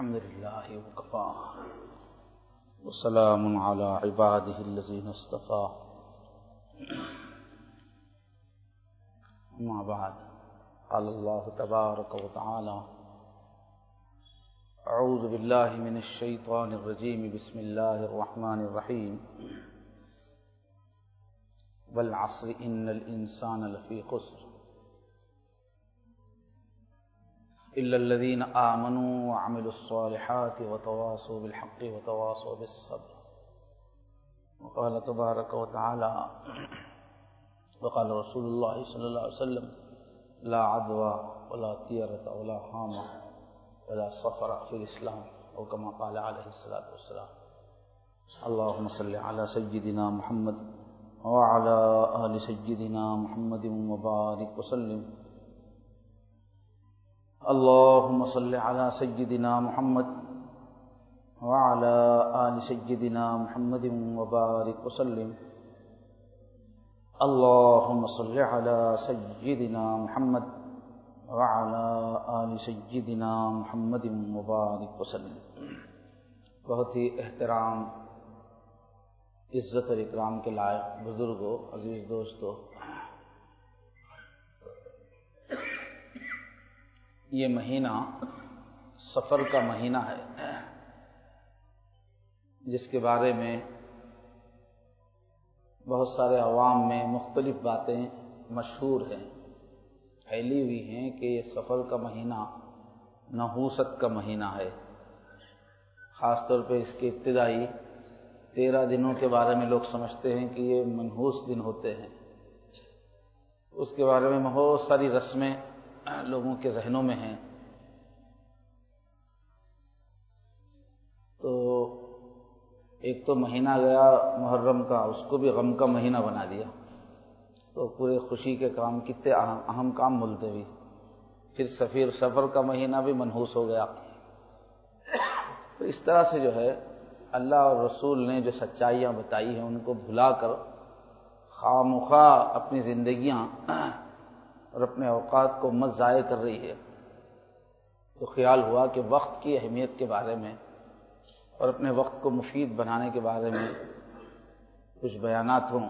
الحمد لله وكفى وسلام على عباده الذين اصطفى أما بعد قال الله تبارك وتعالى أعوذ بالله من الشيطان الرجيم بسم الله الرحمن الرحيم والعصر إن الإنسان لفي خسر إلا الذين آمنوا وعملوا الصالحات وتواصوا بالحق وتواصوا بالصبر وقال تبارك وتعالى وقال رسول الله صلى الله عليه وسلم لا عدوى ولا طيرة ولا حامة ولا صفر في الإسلام أو كما قال عليه الصلاة والسلام. اللهم صل على سيدنا محمد وعلى آل سيدنا محمد وبارك وسلم. اللهم صل على سيدنا محمد وعلى آل سيدنا محمد وبارك وسلم. اللهم صل على سيدنا محمد وعلى آل سيدنا محمد وبارك وسلم. بہت ہی احترام، عزت اور اکرام کے لائق بزرگوں، عزیز دوستوں، یہ مہینہ سفر کا مہینہ ہے جس کے بارے میں بہت سارے عوام میں مختلف باتیں مشہور ہیں، پھیلی ہوئی ہیں کہ یہ سفر کا مہینہ نحوست کا مہینہ ہے. خاص طور پہ اس کے ابتدائی 13 دنوں کے بارے میں لوگ سمجھتے ہیں کہ یہ منحوس دن ہوتے ہیں. اس کے بارے میں بہت ساری رسمیں لوگوں کے ذہنوں میں ہیں. تو ایک تو مہینہ گیا محرم کا، اس کو بھی غم کا مہینہ بنا دیا، تو پورے خوشی کے کام کتنے اہم کام ملتوی. پھر سفر کا مہینہ بھی منحوس ہو گیا. تو اس طرح سے جو ہے اللہ اور رسول نے جو سچائیاں بتائی ہیں ان کو بھلا کر خواہ مخواہ اپنی زندگیاں اور اپنے اوقات کو مت ضائع کر رہی ہے. تو خیال ہوا کہ وقت کی اہمیت کے بارے میں اور اپنے وقت کو مفید بنانے کے بارے میں کچھ بیانات ہوں.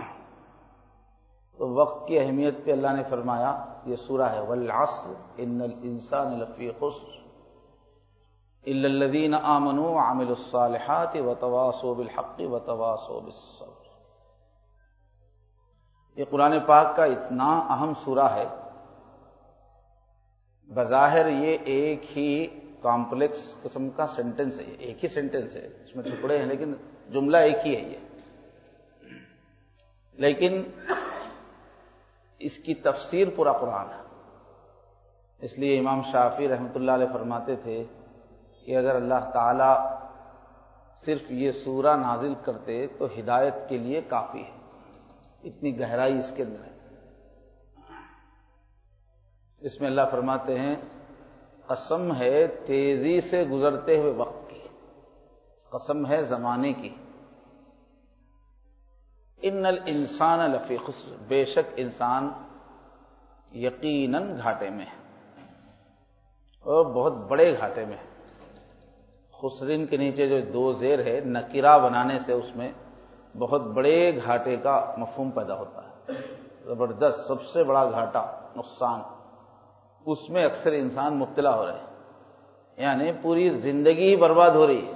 تو وقت کی اہمیت پہ اللہ نے فرمایا، یہ سورہ ہے والعصر ان الانسان لفی خسر الا الذین آمنوا وعملوا الصالحات وتواصوا بالحق وتواصوا بالصبر. یہ قرآن پاک کا اتنا اہم سورہ ہے. بظاہر یہ ایک ہی کمپلیکس قسم کا سینٹنس ہے، ایک ہی سینٹنس ہے، اس میں ٹکڑے ہیں لیکن جملہ ایک ہی ہے یہ. لیکن اس کی تفسیر پورا قرآن ہے. اس لیے امام شافعی رحمۃ اللہ علیہ فرماتے تھے کہ اگر اللہ تعالی صرف یہ سورہ نازل کرتے تو ہدایت کے لیے کافی ہے، اتنی گہرائی اس کے اندر ہے. اس میں اللہ فرماتے ہیں قسم ہے تیزی سے گزرتے ہوئے وقت کی، قسم ہے زمانے کی. ان الانسان لفی خسر، بے شک انسان یقیناً گھاٹے میں ہے اور بہت بڑے گھاٹے میں ہے. خسرین کے نیچے جو 2 زیر ہے، نکرہ بنانے سے اس میں بہت بڑے گھاٹے کا مفہوم پیدا ہوتا ہے. زبردست، سب سے بڑا گھاٹا، نقصان، اس میں اکثر انسان مبتلا ہو رہے ہیں، یعنی پوری زندگی برباد ہو رہی ہے.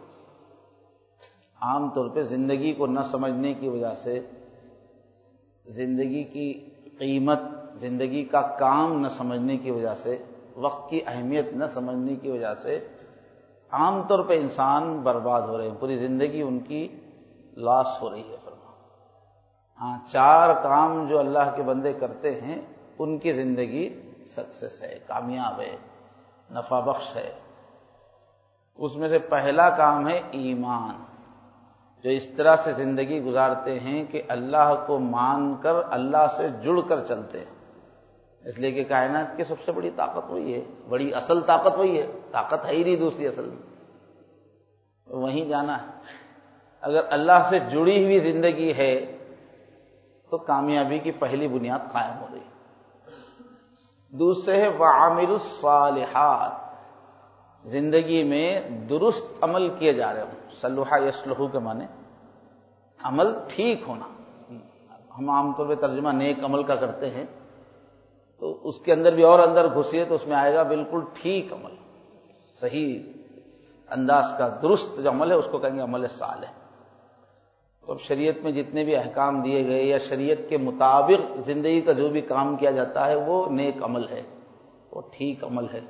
عام طور پہ زندگی کو نہ سمجھنے کی وجہ سے، زندگی کی قیمت، زندگی کا کام نہ سمجھنے کی وجہ سے، وقت کی اہمیت نہ سمجھنے کی وجہ سے عام طور پہ انسان برباد ہو رہے ہیں، پوری زندگی ان کی لاس ہو رہی ہے. ہاں، 4 کام جو اللہ کے بندے کرتے ہیں ان کی زندگی سکسیس ہے، کامیاب ہے، نفع بخش ہے. اس میں سے پہلا کام ہے ایمان، جو اس طرح سے زندگی گزارتے ہیں کہ اللہ کو مان کر، اللہ سے جڑ کر چلتے ہیں. اس لیے کہ کائنات کی سب سے بڑی طاقت وہی ہے، بڑی اصل طاقت وہی ہے، طاقت ہے ہی نہیں دوسری اصل میں، وہیں جانا ہے. اگر اللہ سے جڑی ہوئی زندگی ہے تو کامیابی کی پہلی بنیاد قائم ہو رہی ہے. دوسرے ہے وعاملوا الصالحات، زندگی میں درست عمل کیے جا رہے ہوں. صلح یصلح کے معنی عمل ٹھیک ہونا. ہم عام طور پہ ترجمہ نیک عمل کا کرتے ہیں، تو اس کے اندر بھی اور اندر گھسیے تو اس میں آئے گا بالکل ٹھیک عمل، صحیح انداز کا درست جو عمل ہے اس کو کہیں گے عمل صالح. تو اب شریعت میں جتنے بھی احکام دیے گئے یا شریعت کے مطابق زندگی کا جو بھی کام کیا جاتا ہے وہ نیک عمل ہے، وہ ٹھیک عمل ہے.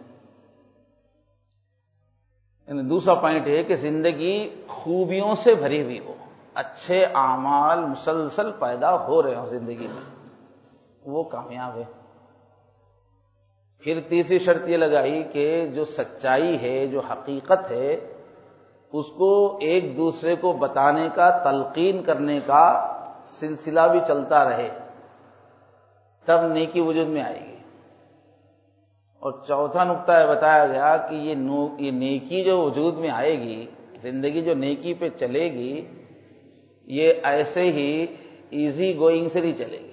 یعنی دوسرا پوائنٹ ہے کہ زندگی خوبیوں سے بھری ہوئی ہو، اچھے اعمال مسلسل پیدا ہو رہے ہوں زندگی میں، وہ کامیاب ہے. پھر تیسری شرط یہ لگائی کہ جو سچائی ہے، جو حقیقت ہے، اس کو ایک دوسرے کو بتانے کا، تلقین کرنے کا سلسلہ بھی چلتا رہے، تب نیکی وجود میں آئے گی. اور چوتھا نقطہ یہ بتایا گیا کہ یہ نیکی جو وجود میں آئے گی، زندگی جو نیکی پہ چلے گی، یہ ایسے ہی ایزی گوئنگ سے نہیں چلے گی،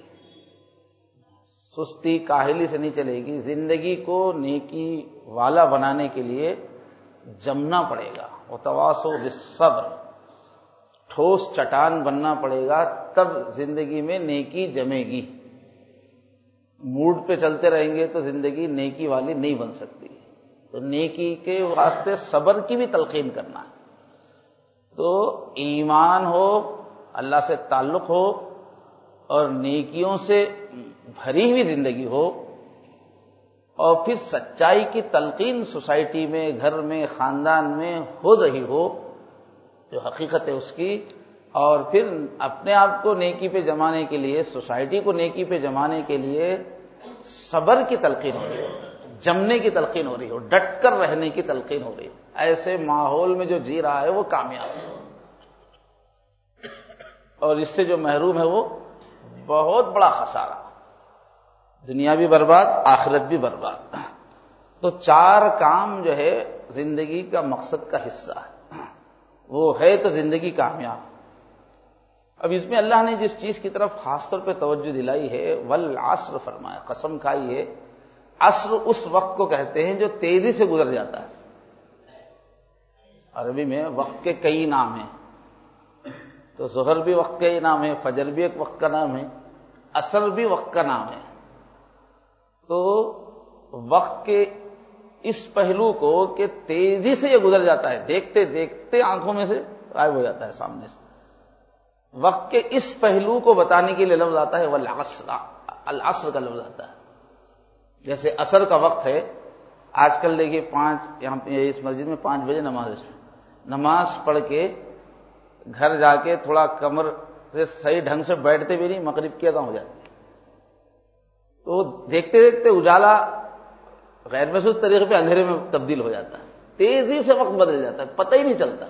سستی کاہلی سے نہیں چلے گی. زندگی کو نیکی والا بنانے کے لیے جمنا پڑے گا، وتواصوا بالصبر، ٹھوس چٹان بننا پڑے گا، تب زندگی میں نیکی جمے گی. موڈ پہ چلتے رہیں گے تو زندگی نیکی والی نہیں بن سکتی. تو نیکی کے واسطے صبر کی بھی تلقین کرنا ہے. تو ایمان ہو، اللہ سے تعلق ہو، اور نیکیوں سے بھری ہوئی زندگی ہو، اور پھر سچائی کی تلقین سوسائٹی میں، گھر میں، خاندان میں ہو رہی ہو، جو حقیقت ہے اس کی، اور پھر اپنے آپ کو نیکی پہ جمانے کے لیے، سوسائٹی کو نیکی پہ جمانے کے لیے صبر کی تلقین ہو رہی ہو، جمنے کی تلقین ہو رہی ہو، ڈٹ کر رہنے کی تلقین ہو رہی ہو. ایسے ماحول میں جو جی رہا ہے وہ کامیاب ہے، اور اس سے جو محروم ہے وہ بہت بڑا خسارہ، دنیا بھی برباد، آخرت بھی برباد. تو چار کام جو ہے زندگی کا مقصد کا حصہ ہے، وہ ہے تو زندگی کامیاب. اب اس میں اللہ نے جس چیز کی طرف خاص طور پہ توجہ دلائی ہے، والعصر فرمایا، قسم کھائی ہے. عصر اس وقت کو کہتے ہیں جو تیزی سے گزر جاتا ہے. عربی میں وقت کے کئی نام ہیں، تو ظہر بھی وقت کا ہی نام ہے، فجر بھی ایک وقت کا نام ہے، عصر بھی وقت کا نام ہے. تو وقت کے اس پہلو کو کہ تیزی سے یہ گزر جاتا ہے، دیکھتے دیکھتے آنکھوں میں سے غائب ہو جاتا ہے سامنے سے، وقت کے اس پہلو کو بتانے کے لیے لفظ آتا ہے والعصر، العصر کا لفظ آتا ہے. جیسے عصر کا وقت ہے، آج کل دیکھیے یہاں اس مسجد میں 5 بجے نماز پڑھ کے گھر جا کے تھوڑا کمر سے صحیح ڈھنگ سے بیٹھتے بھی نہیں، مغرب کی اذان ہو جاتی ہے. تو دیکھتے دیکھتے اجالا غیر محسوس طریقے پہ اندھیرے میں تبدیل ہو جاتا ہے، تیزی سے وقت بدل جاتا ہے، پتہ ہی نہیں چلتا.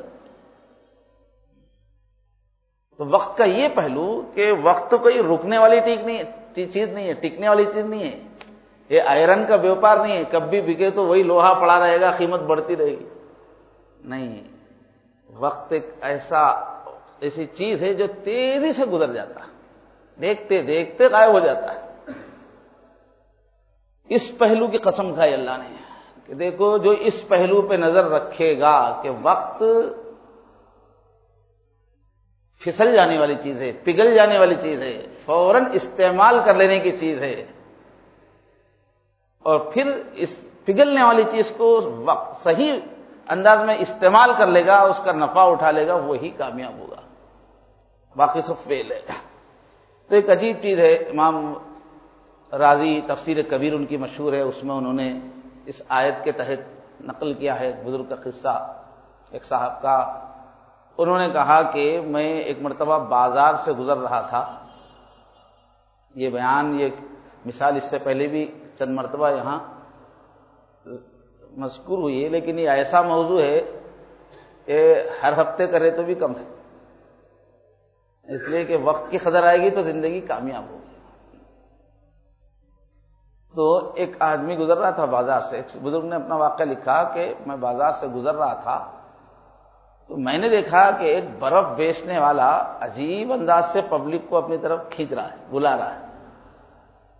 تو وقت کا یہ پہلو کہ وقت کوئی رکنے والی چیز نہیں ہے، ٹکنے والی چیز نہیں ہے. یہ آئرن کا بیوپار نہیں ہے، کب بھی بکے تو وہی لوہا پڑا رہے گا، قیمت بڑھتی رہے گی. نہیں، وقت ایک ایسی چیز ہے جو تیزی سے گزر جاتا ہے، دیکھتے دیکھتے غائب ہو جاتا ہے. اس پہلو کی قسم کھائی اللہ نے کہ دیکھو، جو اس پہلو پہ نظر رکھے گا کہ وقت پھسل جانے والی چیز ہے، پگھل جانے والی چیز ہے، فوراً استعمال کر لینے کی چیز ہے، اور پھر اس پگھلنے والی چیز کو صحیح انداز میں استعمال کر لے گا، اس کا نفع اٹھا لے گا، وہی کامیاب ہوگا، باقی سب فیل ہے. تو ایک عجیب چیز ہے، امام رازی تفسیر کبیر ان کی مشہور ہے، اس میں انہوں نے اس آیت کے تحت نقل کیا ہے بزرگ کا قصہ. ایک صاحب کا، انہوں نے کہا کہ میں ایک مرتبہ بازار سے گزر رہا تھا. یہ بیان، یہ مثال اس سے پہلے بھی چند مرتبہ یہاں مذکور ہوئی ہے، لیکن یہ ایسا موضوع ہے کہ ہر ہفتے کرے تو بھی کم ہے، اس لیے کہ وقت کی قدر آئے گی تو زندگی کامیاب ہوگی. تو ایک آدمی گزر رہا تھا بازار سے. ایک بزرگ نے اپنا واقعہ لکھا کہ میں بازار سے گزر رہا تھا تو میں نے دیکھا کہ ایک برف بیچنے والا عجیب انداز سے پبلک کو اپنی طرف کھینچ رہا ہے، بلا رہا ہے.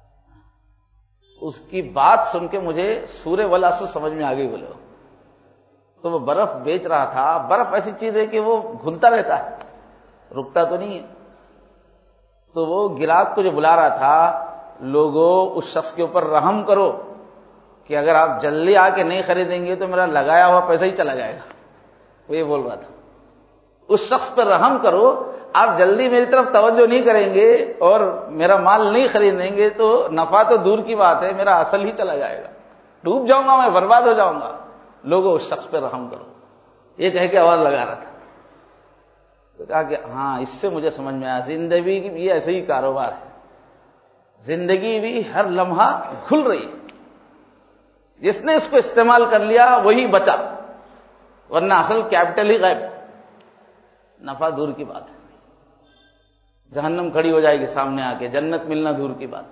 اس کی بات سن کے مجھے سورہ والعصر سمجھ میں آ گئی. بولو تو وہ برف بیچ رہا تھا. برف ایسی چیز ہے کہ وہ گھلتا رہتا ہے, رکتا تو نہیں ہے. تو وہ گراہک کو جو بلا رہا تھا, لوگوں اس شخص کے اوپر رحم کرو کہ اگر آپ جلدی آ کے نہیں خریدیں گے تو میرا لگایا ہوا پیسہ ہی چلا جائے گا. وہ یہ بول رہا تھا, اس شخص پر رحم کرو, آپ جلدی میری طرف توجہ نہیں کریں گے اور میرا مال نہیں خریدیں گے تو نفع تو دور کی بات ہے, میرا اصل ہی چلا جائے گا, ڈوب جاؤں گا میں, برباد ہو جاؤں گا. لوگوں اس شخص پہ رحم کرو, یہ کہہ کے آواز لگا رہا تھا. تو کہا کہ ہاں اس سے مجھے سمجھ میں آیا, زندگی کی بھی ایسے ہی کاروبار ہے, زندگی بھی ہر لمحہ کھل رہی ہے. جس نے اس کو استعمال کر لیا وہی بچا, ورنہ اصل کیپٹل ہی غائب, نفع دور کی بات ہے. جہنم کھڑی ہو جائے گی سامنے آ کے, جنت ملنا دور کی بات.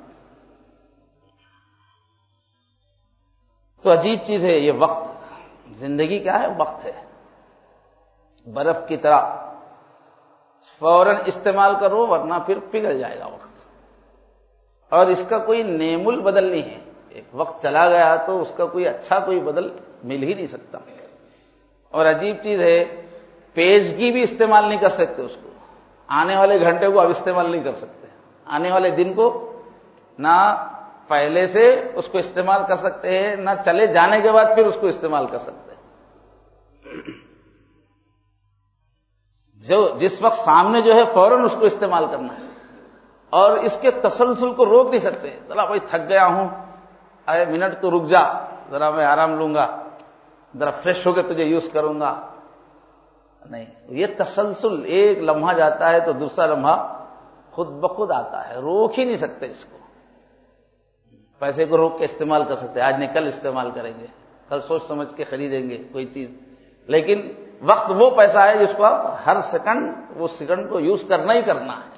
تو عجیب چیز ہے یہ وقت. زندگی کیا ہے؟ وقت ہے. برف کی طرح فوراً استعمال کرو ورنہ پھر پگھل جائے گا وقت, اور اس کا کوئی نعم البدل نہیں ہے. ایک وقت چلا گیا تو اس کا کوئی اچھا کوئی بدل مل ہی نہیں سکتا. اور عجیب چیز ہے, پیشگی بھی استعمال نہیں کر سکتے اس کو. آنے والے گھنٹے کو اب استعمال نہیں کر سکتے, آنے والے دن کو نہ پہلے سے اس کو استعمال کر سکتے ہیں, نہ چلے جانے کے بعد پھر اس کو استعمال کر سکتے ہیں. جو جس وقت سامنے جو ہے فوراً اس کو استعمال کرنا ہے, اور اس کے تسلسل کو روک نہیں سکتے. ذرا بھائی تھک گیا ہوں, اے منٹ تو رک جا, ذرا میں آرام لوں گا, ذرا فریش ہو کے تجھے یوز کروں گا. نہیں, یہ تسلسل, ایک لمحہ جاتا ہے تو دوسرا لمحہ خود بخود آتا ہے, روک ہی نہیں سکتے اس کو. پیسے کو روک کے استعمال کر سکتے, آج نہیں کل استعمال کریں گے, کل سوچ سمجھ کے خریدیں گے کوئی چیز, لیکن وقت وہ پیسہ ہے جس کو آپ ہر سیکنڈ, وہ سیکنڈ کو یوز کرنا ہی کرنا ہے,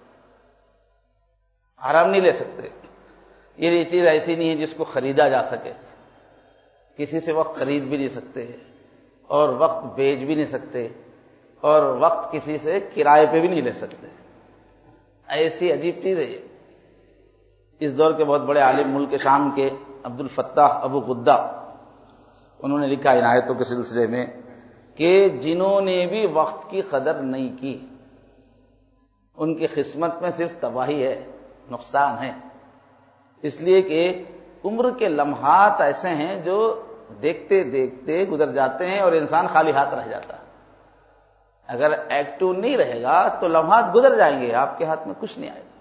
آرام نہیں لے سکتے. یہ چیز ایسی نہیں ہے جس کو خریدا جا سکے, کسی سے وقت خرید بھی نہیں سکتے اور وقت بیچ بھی نہیں سکتے, اور وقت کسی سے کرائے پہ بھی نہیں لے سکتے. ایسی عجیب چیز ہے یہ. اس دور کے بہت بڑے عالم ملک شام کے عبد الفتاح ابو غدہ, انہوں نے لکھا ان آیتوں کے سلسلے میں کہ جنہوں نے بھی وقت کی قدر نہیں کی ان کی قسمت میں صرف تباہی ہے, نقصان ہے. اس لیے کہ عمر کے لمحات ایسے ہیں جو دیکھتے دیکھتے گزر جاتے ہیں اور انسان خالی ہاتھ رہ جاتا ہے. اگر ایکٹیو نہیں رہے گا تو لمحات گزر جائیں گے, آپ کے ہاتھ میں کچھ نہیں آئے گا.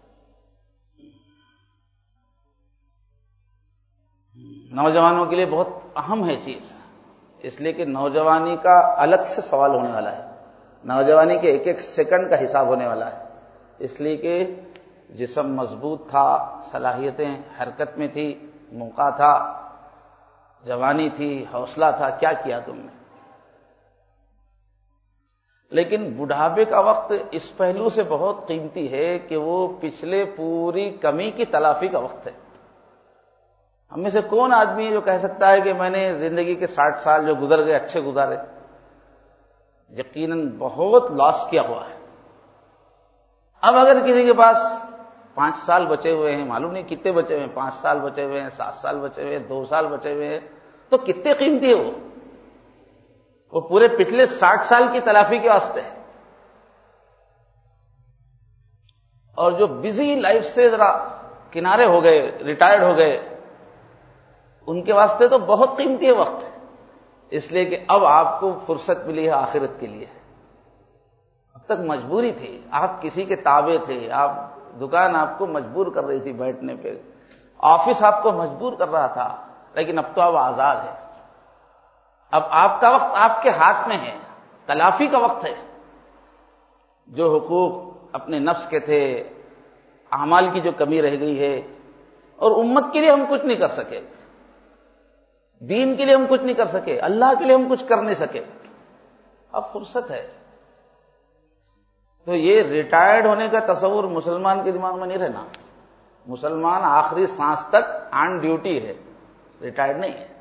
نوجوانوں کے لیے بہت اہم ہے چیز, اس لیے کہ نوجوانی کا الگ سے سوال ہونے والا ہے. نوجوانی کے ایک ایک سیکنڈ کا حساب ہونے والا ہے. اس لیے کہ جسم مضبوط تھا, صلاحیتیں حرکت میں تھی, موقع تھا, جوانی تھی, حوصلہ تھا, کیا کیا تم نے. لیکن بڑھاپے کا وقت اس پہلو سے بہت قیمتی ہے کہ وہ پچھلے پوری کمی کی تلافی کا وقت ہے. ہم میں سے کون آدمی ہے جو کہہ سکتا ہے کہ میں نے زندگی کے 60 سال جو گزر گئے اچھے گزارے؟ یقیناً بہت لاس کیا ہوا ہے. اب اگر کسی کے پاس 5 سال بچے ہوئے ہیں, معلوم نہیں کتنے بچے ہوئے ہیں, 5 سال بچے ہوئے ہیں, 7 سال بچے ہوئے ہیں, 2 سال بچے ہوئے ہیں, تو کتنے قیمتی ہے وہ پورے پچھلے 60 سال کی تلافی کے واسطے ہے. اور جو بزی لائف سے ذرا کنارے ہو گئے, ریٹائرڈ ہو گئے, ان کے واسطے تو بہت قیمتی ہے وقت, اس لیے کہ اب آپ کو فرصت ملی ہے آخرت کے لیے. اب تک مجبوری تھی, آپ کسی کے تابع تھے, آپ دکان آپ کو مجبور کر رہی تھی بیٹھنے پہ, آفس آپ کو مجبور کر رہا تھا, لیکن اب تو آپ آزاد ہیں. اب آپ کا وقت آپ کے ہاتھ میں ہے, تلافی کا وقت ہے. جو حقوق اپنے نفس کے تھے, اعمال کی جو کمی رہ گئی ہے, اور امت کے لیے ہم کچھ نہیں کر سکے, دین کے لیے ہم کچھ نہیں کر سکے, اللہ کے لیے ہم کچھ کر نہیں سکے, اب فرصت ہے. تو یہ ریٹائرڈ ہونے کا تصور مسلمان کے دماغ میں نہیں رہنا. مسلمان آخری سانس تک آن ڈیوٹی ہے, ریٹائرڈ نہیں ہے.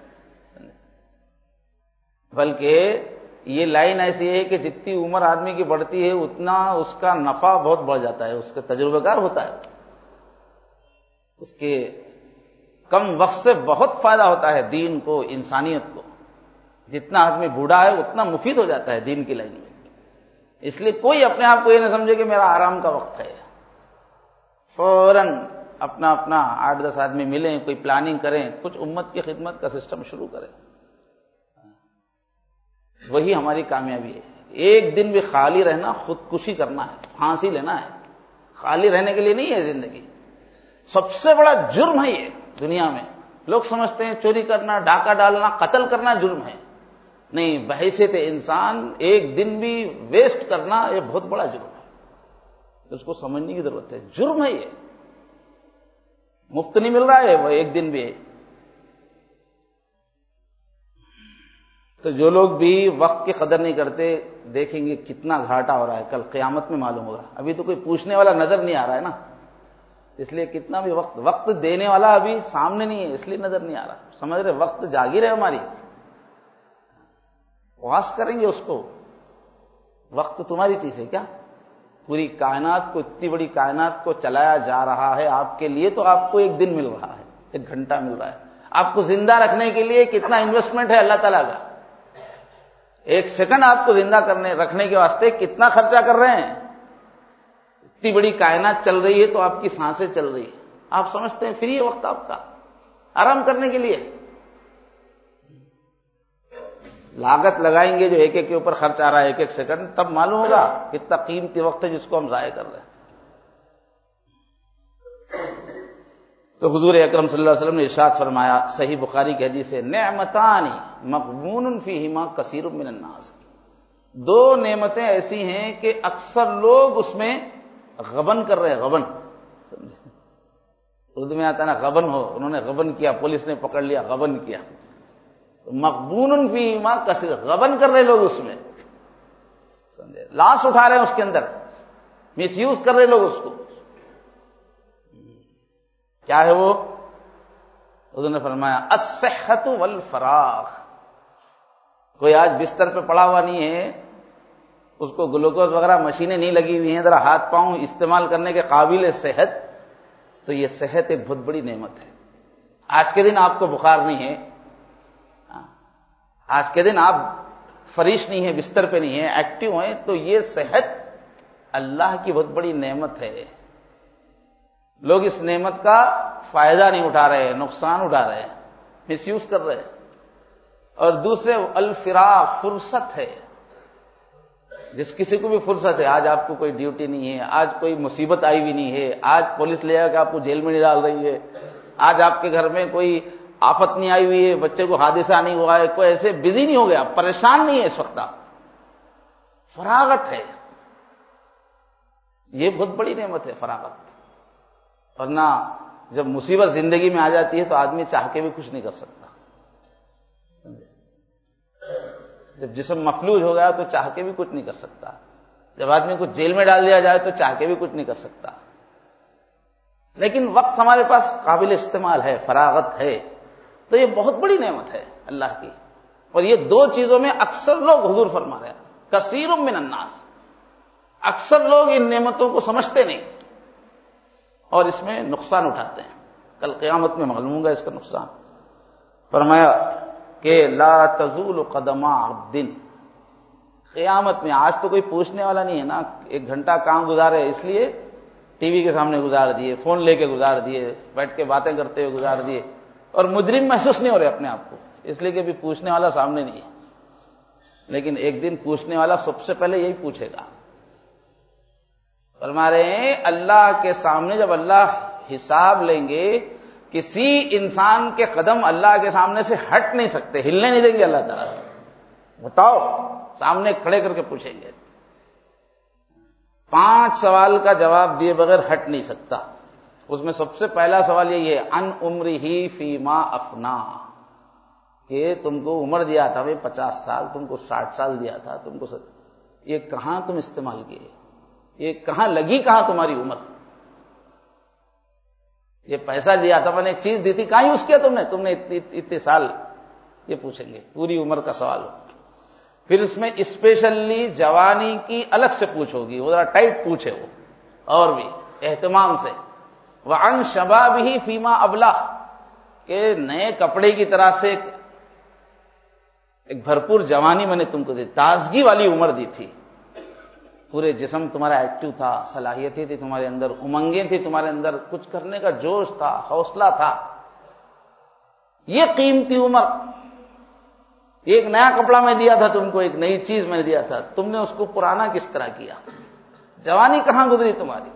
بلکہ یہ لائن ایسی ہے کہ جتنی عمر آدمی کی بڑھتی ہے اتنا اس کا نفع بہت بڑھ جاتا ہے, اس کا تجربہ کار ہوتا ہے, اس کے کم وقت سے بہت فائدہ ہوتا ہے دین کو, انسانیت کو. جتنا آدمی بوڑھا ہے اتنا مفید ہو جاتا ہے دین کی لائن میں. اس لیے کوئی اپنے آپ کو یہ نہ سمجھے کہ میرا آرام کا وقت ہے. فوراً اپنا 8-10 آدمی ملیں, کوئی پلاننگ کریں, کچھ امت کی خدمت کا سسٹم شروع کریں. وہی ہماری کامیابی ہے. ایک دن بھی خالی رہنا خودکشی کرنا ہے, پھانسی لینا ہے. خالی رہنے کے لیے نہیں ہے زندگی. سب سے بڑا جرم ہے یہ دنیا میں. لوگ سمجھتے ہیں چوری کرنا, ڈاکہ ڈالنا, قتل کرنا جرم ہے. نہیں, بحیثیت انسان ایک دن بھی ویسٹ کرنا یہ بہت بڑا جرم ہے. اس کو سمجھنے کی ضرورت ہے. جرم ہے یہ, مفت نہیں مل رہا ہے وہ ایک دن بھی. تو جو لوگ بھی وقت کی قدر نہیں کرتے دیکھیں گے کتنا گھاٹا ہو رہا ہے. کل قیامت میں معلوم ہوگا. ابھی تو کوئی پوچھنے والا نظر نہیں آ رہا ہے نا, اس لیے کتنا بھی وقت دینے والا ابھی سامنے نہیں ہے, اس لیے نظر نہیں آ رہا. سمجھ رہے وقت جاگیر ہے ہماری, واس کریں گے اس کو. وقت تمہاری چیز ہے کیا؟ پوری کائنات کو, اتنی بڑی کائنات کو چلایا جا رہا ہے آپ کے لیے, تو آپ کو ایک دن مل رہا ہے, 1 گھنٹہ مل رہا ہے. آپ کو زندہ رکھنے کے لیے کتنا انویسٹمنٹ ہے اللہ تعالیٰ کا. 1 سیکنڈ آپ کو زندہ رکھنے کے واسطے کتنا خرچہ کر رہے ہیں. اتنی بڑی کائنات چل رہی ہے تو آپ کی سانسیں چل رہی ہے. آپ سمجھتے ہیں فری ہے وقت آپ کا آرام کرنے کے لیے. لاگت لگائیں گے جو ایک کے اوپر خرچ آ رہا ہے 1 سیکنڈ, تب معلوم ہوگا کتنا قیمتی وقت ہے جس کو ہم ضائع کر رہے ہیں. تو حضور اکرم صلی اللہ علیہ وسلم نے ارشاد فرمایا, صحیح بخاری کی حدیث ہے, نعمتان مغبون فیہما کثیر من الناس. 2 نعمتیں ایسی ہیں کہ اکثر لوگ اس میں غبن کر رہے ہیں. غبن اردو میں آتا ہے نا, غبن ہو, انہوں نے غبن کیا, پولیس نے پکڑ لیا, غبن کیا. مغبون فیہما کثیر, غبن کر رہے لوگ اس میں, سمجھے, لاش اٹھا رہے ہیں اس کے اندر, مس یوز کر رہے لوگ اس کو. کیا ہے وہ؟ حضور نے فرمایا الصحت والفراغ. کوئی آج بستر پہ پڑا ہوا نہیں ہے, اس کو گلوکوز وغیرہ مشینیں نہیں لگی ہوئی ہیں, ذرا ہاتھ پاؤں استعمال کرنے کے قابل صحت, تو یہ صحت ایک بہت بڑی نعمت ہے. آج کے دن آپ کو بخار نہیں ہے, آج کے دن آپ فریش نہیں ہیں, بستر پہ نہیں ہیں, ایکٹیو ہیں, تو یہ صحت اللہ کی بہت بڑی نعمت ہے. لوگ اس نعمت کا فائدہ نہیں اٹھا رہے, نقصان اٹھا رہے ہیں, مس یوز کر رہے ہیں. اور دوسرے الفراغ, فرصت ہے. جس کسی کو بھی فرصت ہے, آج آپ کو کوئی ڈیوٹی نہیں ہے, آج کوئی مصیبت آئی ہوئی نہیں ہے, آج پولیس لے جا کے آپ کو جیل میں نہیں ڈال رہی ہے, آج آپ کے گھر میں کوئی آفت نہیں آئی ہوئی ہے, بچے کو حادثہ نہیں ہوا ہے, کوئی ایسے بزی نہیں ہو گیا, پریشان نہیں ہے اس وقت. آپ فراغت ہے, یہ بہت بڑی نعمت ہے فراغت. ورنہ جب مصیبت زندگی میں آ جاتی ہے تو آدمی چاہ کے بھی کچھ نہیں کر سکتا. جب جسم مفلوج ہو گیا تو چاہ کے بھی کچھ نہیں کر سکتا. جب آدمی کو جیل میں ڈال دیا جائے تو چاہ کے بھی کچھ نہیں کر سکتا. لیکن وقت ہمارے پاس قابل استعمال ہے, فراغت ہے, تو یہ بہت بڑی نعمت ہے اللہ کی. اور یہ 2 چیزوں میں اکثر لوگ, حضور فرما رہے ہیں, کثیر من الناس, اکثر لوگ ان نعمتوں کو سمجھتے نہیں اور اس میں نقصان اٹھاتے ہیں. کل قیامت میں معلوم ہوگا اس کا نقصان. فرمایا کہ لا تزول قدم عبد, قیامت میں, آج تو کوئی پوچھنے والا نہیں ہے نا, 1 گھنٹہ کام گزارے, اس لیے ٹی وی کے سامنے گزار دیے, فون لے کے گزار دیے, بیٹھ کے باتیں کرتے ہوئے گزار دیے, اور مجرم محسوس نہیں ہو رہے اپنے آپ کو, اس لیے کہ بھی پوچھنے والا سامنے نہیں ہے. لیکن ایک دن پوچھنے والا سب سے پہلے یہی پوچھے گا. فرما رہے ہیں اللہ کے سامنے جب اللہ حساب لیں گے, کسی انسان کے قدم اللہ کے سامنے سے ہٹ نہیں سکتے, ہلنے نہیں دیں گے اللہ تعالیٰ. بتاؤ, سامنے کھڑے کر کے پوچھیں گے. 5 سوال کا جواب دیے بغیر ہٹ نہیں سکتا. اس میں سب سے پہلا سوال یہی ہے, ان عمرہ فیما افنا, کہ تم کو عمر دیا تھا 50 سال, تم کو 60 سال دیا تھا, تم کو یہ کہاں تم استعمال کیے, یہ کہاں لگی, کہاں تمہاری عمر, یہ پیسہ دیا تھا, میں نے ایک چیز دی تھی, کہاں یوز کیا تم نے اتنے سال, یہ پوچھیں گے. پوری عمر کا سوال ہو. پھر اس میں اسپیشلی جوانی کی الگ سے پوچھ ہوگی, وہ ذرا ٹائٹ پوچھے, وہ اور بھی اہتمام سے. وعن شبابہ فیما ابلہ, کہ نئے کپڑے کی طرح سے ایک بھرپور جوانی میں نے تم کو دی، تازگی والی عمر دی تھی، پورے جسم تمہارا ایکٹیو تھا، صلاحیتیں تھی تمہارے اندر، امنگیں تھی تمہارے اندر، کچھ کرنے کا جوش تھا، حوصلہ تھا. یہ قیمتی عمر، ایک نیا کپڑا میں دیا تھا تم کو، ایک نئی چیز میں نے دیا تھا، تم نے اس کو پرانا کس طرح کیا؟ جوانی کہاں گزری تمہاری؟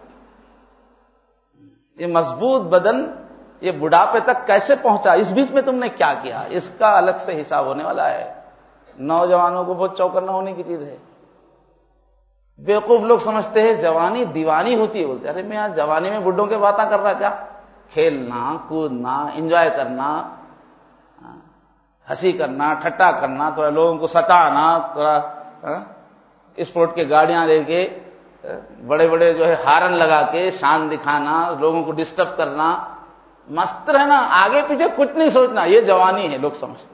یہ مضبوط بدن یہ بڑھاپے تک کیسے پہنچا؟ اس بیچ میں تم نے کیا کیا؟ اس کا الگ سے حساب ہونے والا ہے. نوجوانوں کو بہت چوکنا ہونے کی چیز ہے. بیوقوف لوگ سمجھتے ہیں جوانی دیوانی ہوتی ہے، بولتے ارے میں آج جوانی میں بڈھوں کے باتیں کر رہا، کیا کھیلنا کودنا انجوائے کرنا، ہنسی کرنا ٹھٹا کرنا، تھوڑا لوگوں کو ستانا، تھوڑا اسپورٹ کے گاڑیاں لے کے بڑے بڑے جو ہے ہارن لگا کے شان دکھانا، لوگوں کو ڈسٹرب کرنا، مست رہنا، آگے پیچھے کچھ نہیں سوچنا، یہ جوانی ہے لوگ سمجھتے ہیں.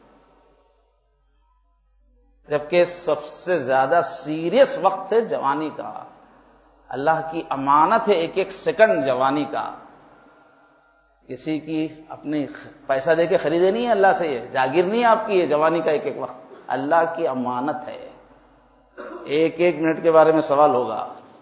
جبکہ سب سے زیادہ سیریس وقت ہے جوانی کا، اللہ کی امانت ہے ایک ایک سیکنڈ جوانی کا. کسی کی اپنی پیسہ دے کے خریدے نہیں ہے اللہ سے، یہ جاگیر نہیں ہے آپ کی، یہ جوانی کا ایک ایک وقت اللہ کی امانت ہے. ایک ایک منٹ کے بارے میں سوال ہوگا.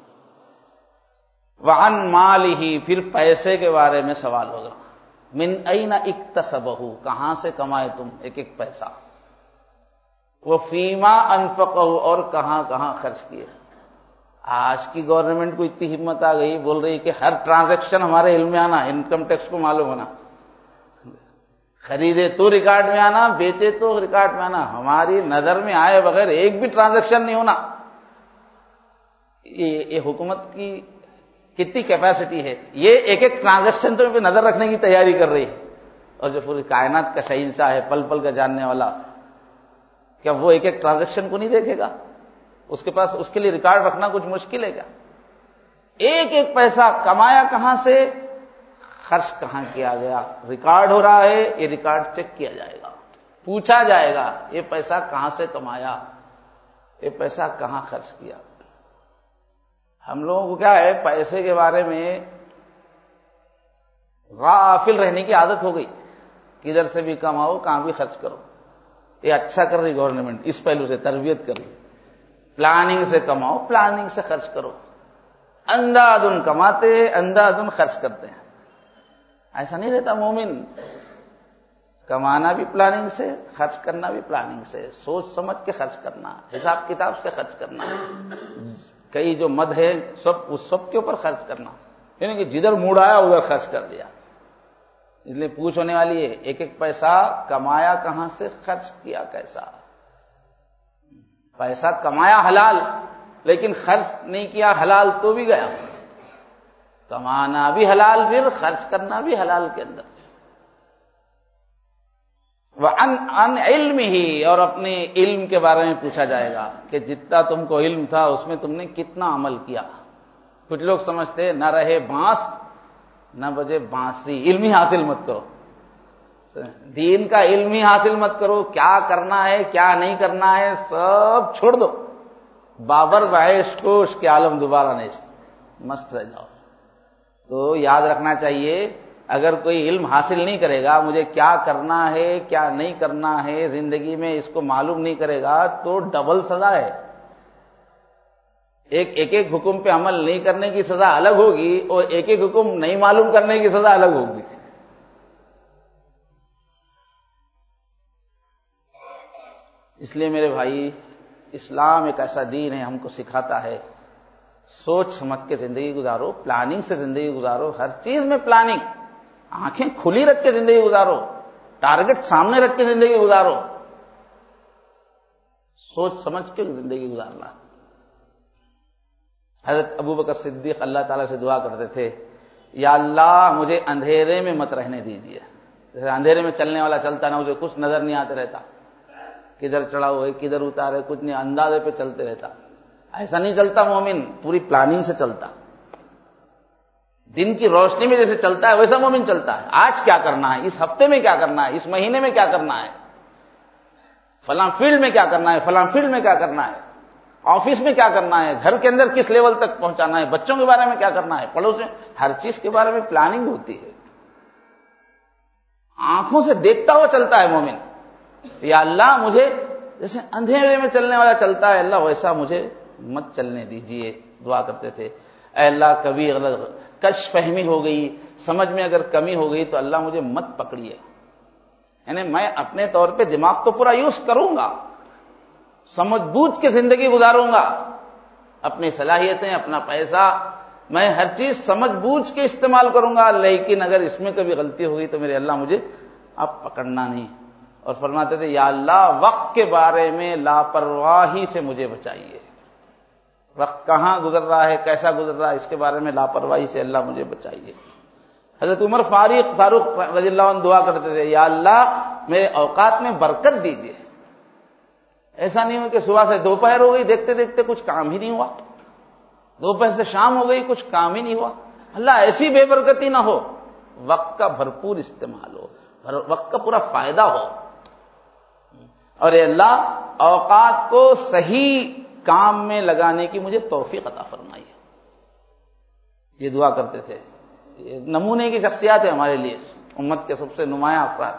وعن مالہ، پھر پیسے کے بارے میں سوال ہوگا. من این اکتسبہ، کہاں سے کمائے تم ایک ایک پیسہ. وہ فیما انفقہ، اور کہاں کہاں خرچ کیے. آج کی گورنمنٹ کو اتنی ہمت آ گئی، بول رہی کہ ہر ٹرانزیکشن ہمارے علم میں آنا، انکم ٹیکس کو معلوم ہونا، خریدے تو ریکارڈ میں آنا، بیچے تو ریکارڈ میں آنا، ہماری نظر میں آئے بغیر ایک بھی ٹرانزیکشن نہیں ہونا. یہ حکومت کی کتنی کیپیسٹی ہے، یہ ایک ایک ٹرانزیکشن پہ نظر رکھنے کی تیاری کر رہی ہے. اور جو پوری کائنات کا شہنشاہ ہے، پل پل کا جاننے والا، کیا وہ ایک ایک ٹرانزیکشن کو نہیں دیکھے گا؟ اس کے پاس اس کے لیے ریکارڈ رکھنا کچھ مشکل ہے کیا؟ ایک ایک پیسہ کمایا کہاں سے، خرچ کہاں کیا گیا، ریکارڈ ہو رہا ہے. یہ ریکارڈ چیک کیا جائے گا، پوچھا جائے گا یہ پیسہ کہاں سے کمایا، یہ پیسہ کہاں خرچ کیا. ہم لوگوں کو کیا ہے، پیسے کے بارے میں غافل رہنے کی عادت ہو گئی. کدھر سے بھی کماؤ، کہاں بھی خرچ کرو. یہ اچھا کر رہی گورنمنٹ، اس پہلو سے تربیت کر رہی. پلاننگ سے کماؤ، پلاننگ سے خرچ کرو. اندھادھن کماتے، اندھادھن خرچ کرتے ہیں. ایسا نہیں رہتا مومن. کمانا بھی پلاننگ سے، خرچ کرنا بھی پلاننگ سے، سوچ سمجھ کے خرچ کرنا، حساب کتاب سے خرچ کرنا. کئی جو مد ہے اس سب کے اوپر خرچ کرنا، یعنی کہ جدھر موڈ آیا ادھر خرچ کر دیا. اس لیے پوچھ ہونے والی ہے، ایک ایک پیسہ کمایا کہاں سے، خرچ کیا کیسا. پیسہ کمایا حلال، لیکن خرچ نہیں کیا حلال تو بھی گیا. کمانا بھی حلال، پھر خرچ کرنا بھی حلال کے اندر. وَعَنْ عِلْمِهِ، اور اپنے علم کے بارے میں پوچھا جائے گا کہ جتنا تم کو علم تھا اس میں تم نے کتنا عمل کیا. کچھ لوگ سمجھتے نہ رہے بانس نہ بجے بانسری، علم ہی حاصل مت کرو، دین کا علم ہی حاصل مت کرو، کیا کرنا ہے کیا نہیں کرنا ہے سب چھوڑ دو. بابر وعیش کوش کے عالم دوبارہ نہیں، مست رہ جاؤ. تو یاد رکھنا چاہیے، اگر کوئی علم حاصل نہیں کرے گا مجھے کیا کرنا ہے کیا نہیں کرنا ہے زندگی میں، اس کو معلوم نہیں کرے گا تو ڈبل سزا ہے. ایک ایک حکم پہ عمل نہیں کرنے کی سزا الگ ہوگی، اور ایک ایک حکم نہیں معلوم کرنے کی سزا الگ ہوگی. اس لیے میرے بھائی، اسلام ایک ایسا دین ہے ہم کو سکھاتا ہے سوچ سمجھ کے زندگی گزارو، پلاننگ سے زندگی گزارو، ہر چیز میں پلاننگ، آنکھیں کھلی رکھ کے زندگی گزارو، ٹارگٹ سامنے رکھ کے زندگی گزارو، سوچ سمجھ کے زندگی گزارنا. حضرت ابوبکر صدیق اللہ تعالیٰ سے دعا کرتے تھے، یا اللہ مجھے اندھیرے میں مت رہنے دیجیے. جیسے اندھیرے میں چلنے والا چلتا نا، اسے کچھ نظر نہیں آتے رہتا، کدھر چڑھا ہوا ہے کدھر اتارے کچھ نہیں، اندازے پہ چلتے رہتا. ایسا نہیں چلتا مومن، پوری پلاننگ سے چلتا. دن کی روشنی میں جیسے چلتا ہے ویسا مومن چلتا ہے. آج کیا کرنا ہے، اس ہفتے میں کیا کرنا ہے، اس مہینے میں کیا کرنا ہے، فلاں فیلڈ میں کیا کرنا ہے، فلاں فیلڈ میں کیا کرنا ہے، آفس میں کیا کرنا ہے، گھر کے اندر کس لیول تک پہنچانا ہے، بچوں کے بارے میں کیا کرنا ہے، پڑوس میں، ہر چیز کے بارے میں پلاننگ ہوتی ہے. آنکھوں سے دیکھتا ہوا چلتا ہے مومن. یا اللہ مجھے جیسے اندھیرے میں چلنے والا چلتا ہے، اللہ ویسا مجھے مت چلنے دیجیے، دعا کرتے تھے۔ اے اللہ کبھی غلط کش فہمی ہو گئی، سمجھ میں اگر کمی ہو گئی تو اللہ مجھے مت پکڑیے، یعنی میں اپنے طور پہ دماغ تو پورا یوز کروں گا، سمجھ بوجھ کے زندگی گزاروں گا، اپنی صلاحیتیں، اپنا پیسہ، میں ہر چیز سمجھ بوجھ کے استعمال کروں گا، لیکن اگر اس میں کبھی غلطی ہوگی تو میرے اللہ مجھے اب پکڑنا نہیں۔ اور فرماتے تھے یا اللہ وقت کے بارے میں لاپرواہی سے مجھے بچائیے، وقت کہاں گزر رہا ہے، کیسا گزر رہا ہے، اس کے بارے میں لاپرواہی سے اللہ مجھے بچائیے۔ حضرت عمر فاروق رضی اللہ عنہ دعا کرتے تھے یا اللہ میرے اوقات میں برکت دیجیے، ایسا نہیں ہو کہ صبح سے دوپہر ہو گئی دیکھتے دیکھتے کچھ کام ہی نہیں ہوا، دوپہر سے شام ہو گئی کچھ کام ہی نہیں ہوا، اللہ ایسی بے برکتی نہ ہو، وقت کا بھرپور استعمال ہو، وقت کا پورا فائدہ ہو، اور اے اللہ اوقات کو صحیح کام میں لگانے کی مجھے توفیق عطا فرمائیے۔ یہ دعا کرتے تھے، یہ نمونے کی شخصیات ہے ہمارے لیے، امت کے سب سے نمایاں افراد۔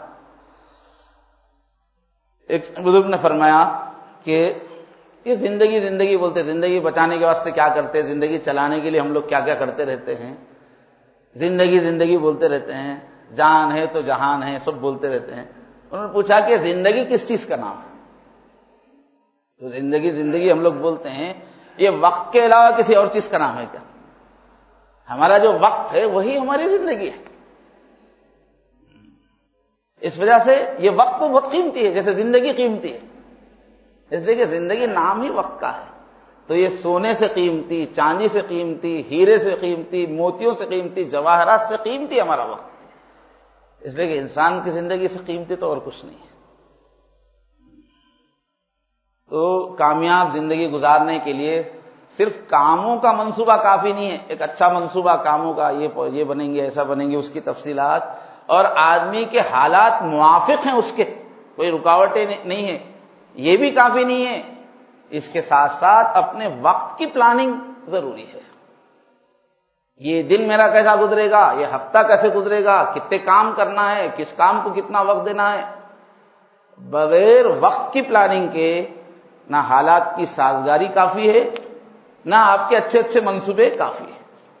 ایک بزرگ نے فرمایا کہ یہ زندگی بولتے، زندگی بچانے کے واسطے کیا کرتے، زندگی چلانے کے لیے ہم لوگ کیا کیا کرتے رہتے ہیں، زندگی بولتے رہتے ہیں، جان ہے تو جہان ہے، سب بولتے رہتے ہیں۔ انہوں نے پوچھا کہ زندگی کس چیز کا نام ہے؟ تو زندگی ہم لوگ بولتے ہیں، یہ وقت کے علاوہ کسی اور چیز کا نام ہے کیا؟ ہمارا جو وقت ہے وہی ہماری زندگی ہے۔ اس وجہ سے یہ وقت تو بہت قیمتی ہے، جیسے زندگی قیمتی ہے، اس لیے کہ زندگی نام ہی وقت کا ہے۔ تو یہ سونے سے قیمتی، چاندی سے قیمتی، ہیرے سے قیمتی، موتیوں سے قیمتی، جواہرات سے قیمتی ہمارا وقت، اس لیے کہ انسان کی زندگی سے قیمتی تو اور کچھ نہیں ہے۔ تو کامیاب زندگی گزارنے کے لیے صرف کاموں کا منصوبہ کافی نہیں ہے، ایک اچھا منصوبہ کاموں کا، یہ بنیں گے، ایسا بنیں گے، اس کی تفصیلات، اور آدمی کے حالات موافق ہیں اس کے، کوئی رکاوٹیں نہیں ہیں، یہ بھی کافی نہیں ہے، اس کے ساتھ ساتھ اپنے وقت کی پلاننگ ضروری ہے۔ یہ دن میرا کیسا گزرے گا، یہ ہفتہ کیسے گزرے گا، کتنے کام کرنا ہے، کس کام کو کتنا وقت دینا ہے، بغیر وقت کی پلاننگ کے نہ حالات کی سازگاری کافی ہے، نہ آپ کے اچھے اچھے منصوبے کافی ہیں۔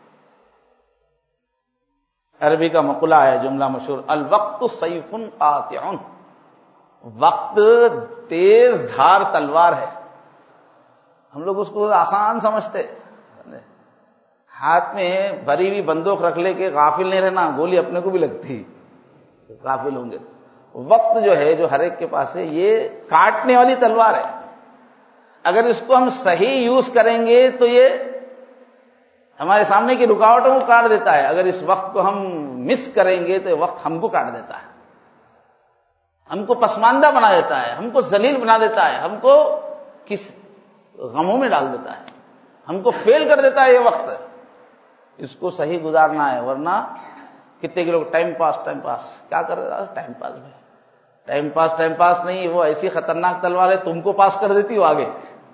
عربی کا مقولہ ہے، جملہ مشہور، الوقت سیف قاطع، وقت تیز دھار تلوار ہے۔ ہم لوگ اس کو آسان سمجھتے، ہاتھ میں بھری ہوئی بندوق رکھ لے کے غافل نہیں رہنا، گولی اپنے کو بھی لگتی، غافل ہوں گے۔ وقت جو ہے جو ہر ایک کے پاس ہے، یہ کاٹنے والی تلوار ہے، اگر اس کو ہم صحیح یوز کریں گے تو یہ ہمارے سامنے کی رکاوٹوں کو کاٹ دیتا ہے، اگر اس وقت کو ہم مس کریں گے تو یہ وقت ہم کو کاٹ دیتا ہے، ہم کو پسماندہ بنا دیتا ہے، ہم کو ذلیل بنا دیتا ہے، ہم کو کس غموں میں ڈال دیتا ہے، ہم کو فیل کر دیتا ہے یہ وقت۔ اس کو صحیح گزارنا ہے، ورنہ کتنے کے لوگ ٹائم پاس کیا کر رہے ہیں، ٹائم پاس نہیں، وہ ایسی خطرناک تلوار ہے، تم کو پاس کر دیتی ہو، آگے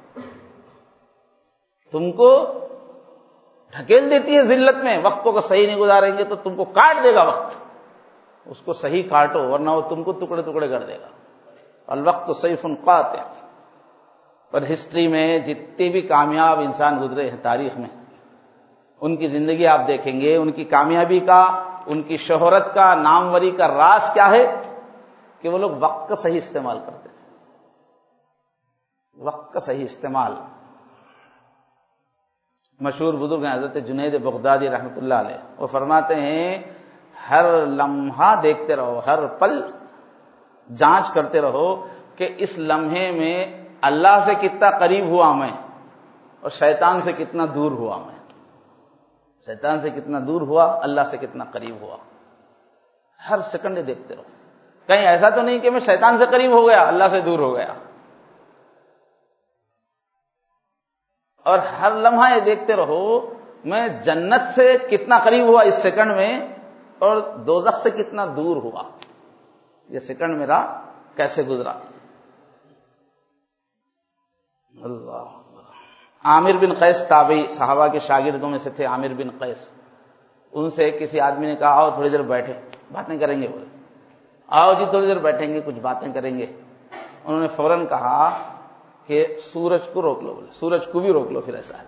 تم کو ڈھکیل دیتی ہے ذلت میں، وقت کو صحیح نہیں گزاریں گے تو تم کو کاٹ دے گا وقت، اس کو صحیح کاٹو ورنہ وہ تم کو ٹکڑے ٹکڑے کر دے گا۔ الوقت سیف قاطع۔ اور ہسٹری میں جتنے بھی کامیاب انسان گزرے ہیں تاریخ میں، ان کی زندگی آپ دیکھیں گے، ان کی کامیابی کا، ان کی شہرت کا، ناموری کا راز کیا ہے کہ وہ لوگ وقت کا صحیح استعمال کرتے تھے، وقت کا صحیح استعمال۔ مشہور بزرگ ہیں حضرت جنید بغدادی رحمۃ اللہ علیہ، وہ فرماتے ہیں ہر لمحہ دیکھتے رہو، ہر پل جانچ کرتے رہو کہ اس لمحے میں اللہ سے کتنا قریب ہوا میں اور شیطان سے کتنا دور ہوا میں، شیطان سے کتنا دور ہوا، اللہ سے کتنا قریب ہوا، ہر سیکنڈ دیکھتے رہو، کہیں ایسا تو نہیں کہ میں شیطان سے قریب ہو گیا اللہ سے دور ہو گیا، اور ہر لمحہ یہ دیکھتے رہو میں جنت سے کتنا قریب ہوا اس سیکنڈ میں اور دوزخ سے کتنا دور ہوا، یہ سیکنڈ میرا کیسے گزرا۔ اللہ عامر بن قیس تابعی صحابہ کے شاگردوں میں سے تھے، عامر بن قیس، ان سے کسی آدمی نے کہا آؤ تھوڑی دیر بیٹھے باتیں کریں گے، بولے آؤ جی تھوڑی دیر بیٹھیں گے کچھ باتیں کریں گے۔ انہوں نے فوراً کہا کہ سورج کو روک لو، بولے سورج کو بھی روک لو، پھر ایسا ہے۔